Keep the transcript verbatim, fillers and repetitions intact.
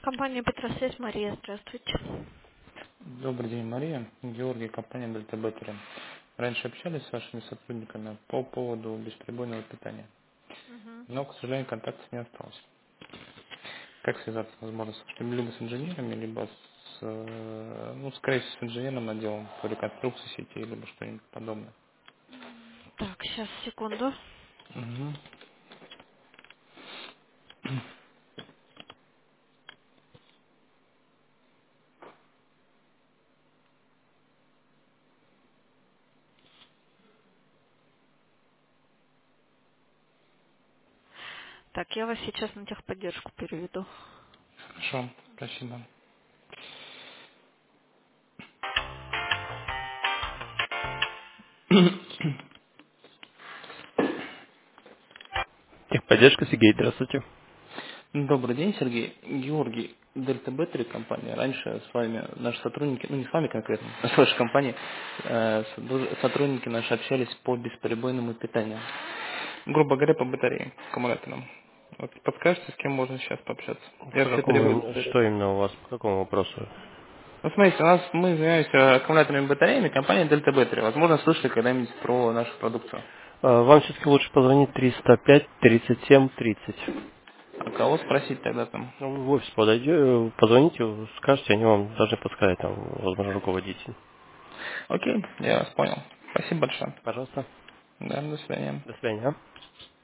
Компания Петросвязь, Мария, здравствуйте. Добрый день, Мария. Георгий, компания Дельта Беттери. Раньше общались с вашими сотрудниками по поводу бесперебойного питания, Мгм. но, к сожалению, контактов не осталось. Как связаться, возможно, с- либо с инженерами, либо с, э, ну, скорее всего, с инженерным отделом по реконструкции сети, либо что-нибудь подобное. Так, сейчас, секунду. Мгм. Так, я вас сейчас на техподдержку переведу. Хорошо, спасибо. Техподдержка, Сергей, здравствуйте. Добрый день, Сергей. Георгий, Дельта Беттери компания. Раньше с вами наши сотрудники, ну не с вами конкретно, а с вашей компанией, э, сотру- сотрудники наши общались по бесперебойному питанию. Грубо говоря, по батарее, аккумуляторам. Вот подскажете, с кем можно сейчас пообщаться? Я По все какому, требую. им- что именно у вас, по какому вопросу? Ну, смотрите, у нас мы занимаемся аккумуляторными батареями, компания Дельта Беттери. Возможно, слышали когда-нибудь про нашу продукцию. А, Вам все-таки лучше позвонить триста пять тридцать семь тридцать. А кого спросить тогда там? Ну, в офис подойдете, позвоните, скажете, они вам должны подсказать, там, возможно, руководитель. Окей, я вас понял. Спасибо большое. Пожалуйста. Да, до свидания. До свидания.